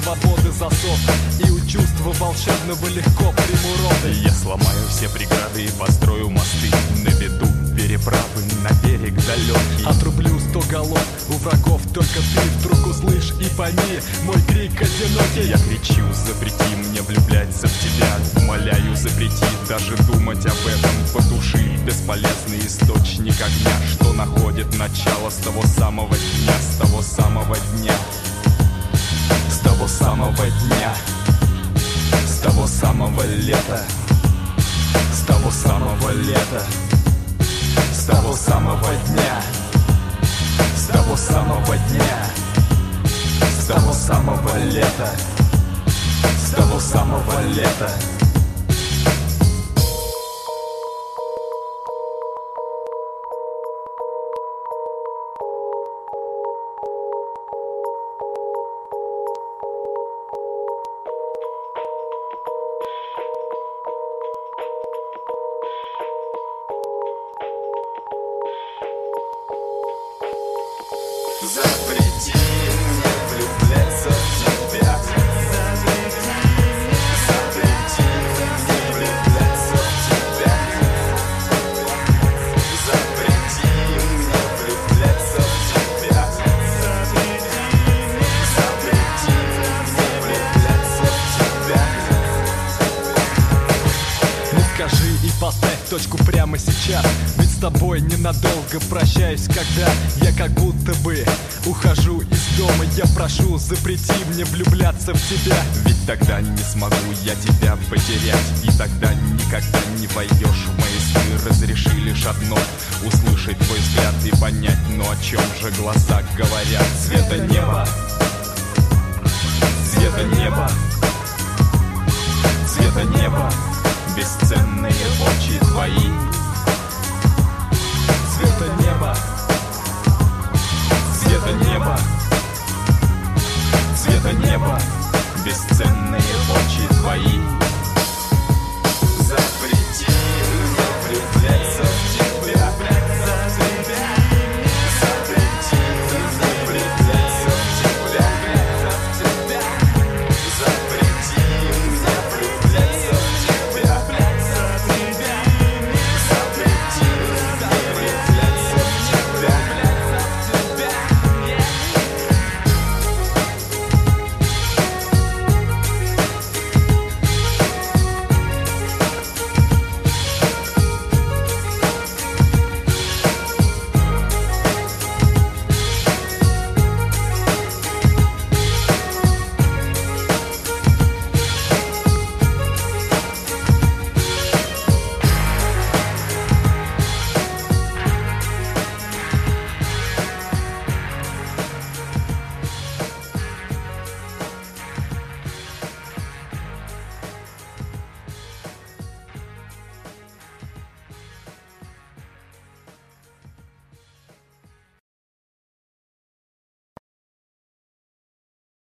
свободы засов, и у чувства волшебного легко приму роды. Я сломаю все преграды и построю мосты, наведу переправы на берег далекий. Отрублю 100 голов, у врагов только ты вдруг услышь и пойми мой крик одинокий. Я кричу, запрети мне влюбляться в тебя, умоляю, запрети даже думать об этом. Потуши бесполезный источник огня, что находит начало с того самого дня, с того самого дня, с того самого дня, с того самого лета, с того самого лета, с того самого дня, с того самого дня, с того самого лета, с того самого лета. Запрети мне влюбляться в тебя. Запрети мне влюбляться в тебя. Запрети мне влюбляться в тебя. Запрети мне влюбляться в тебя. Ну скажи и поставь точку прямо сейчас, ведь с тобой ненадолго прощаюсь, когда я как будто бы ухожу из дома. Я прошу, запрети мне влюбляться в тебя, ведь тогда не смогу я тебя потерять, и тогда никогда не войдешь в мои сны. Разреши лишь одно — услышать твой взгляд и понять, но о чем же глаза говорят. Цвета неба, цвета неба, цвета неба, бесценный